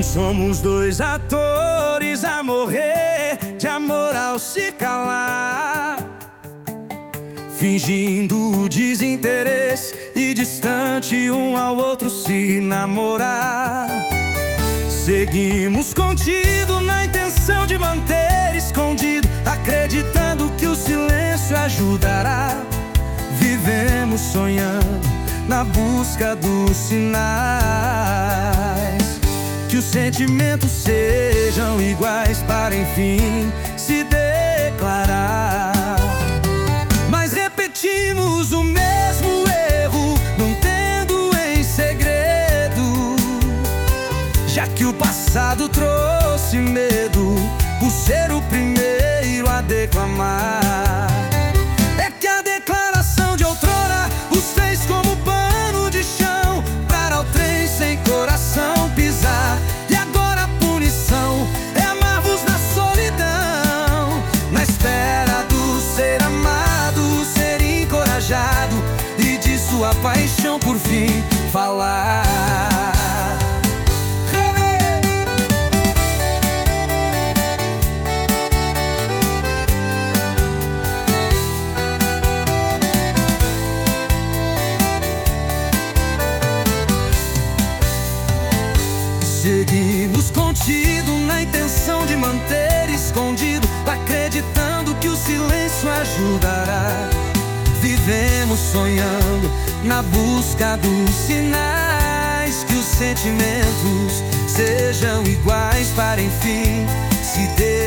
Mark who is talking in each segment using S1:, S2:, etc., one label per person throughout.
S1: Somos dois atores a morrer de amor ao se calar, fingindo desinteresse e distante um ao outro se namorar. Seguimos contido na intenção de manter escondido, acreditando que o silêncio ajudará. Vivemos sonhando na busca dos sinais, que os sentimentos sejam iguais para enfim se declarar. Mas repetimos o mesmo erro, mantendo em segredo, já que o passado trouxe medo por ser o primeiro a declamar. É que a declaração de outrora os fez como pano de chão para o trem sem coração pisar. E agora a punição é amar-vos na solidão, na espera do ser amado, ser encorajado e de sua paixão por fim falar. Seguimos contido na intenção de manter escondido, acreditando que o silêncio ajudará. Vivemos sonhando na busca dos sinais, que os sentimentos sejam iguais para enfim se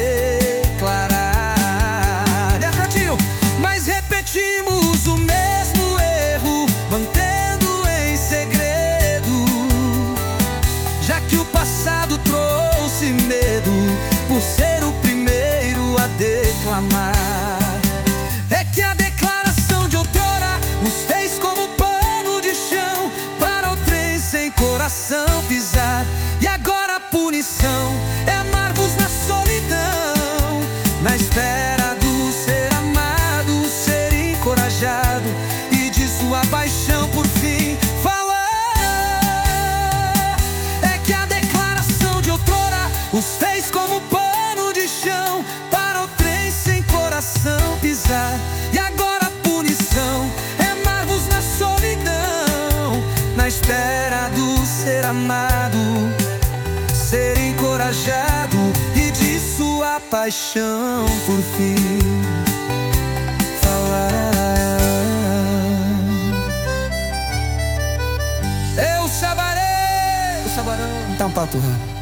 S1: declarar. É cantinho, mas repetimos o mesmo erro, mantendo em segredo, já que o passado trouxe medo por ser o primeiro a declamar. É que a declaração de outrora os fez como pano de chão para o trem sem coração pisar. E agora a punição é amar-vos na solidão, na espera do ser amado, ser encorajado e de sua paixão por fim falar. É que a declaração de outrora os fez como pano de chão para o trem sem coração pisar. E agora a punição é amar-vos na solidão, na espera do ser amado, ser encorajado e de sua paixão por fim falar. Eu sabarei, o sabarão, então paturra.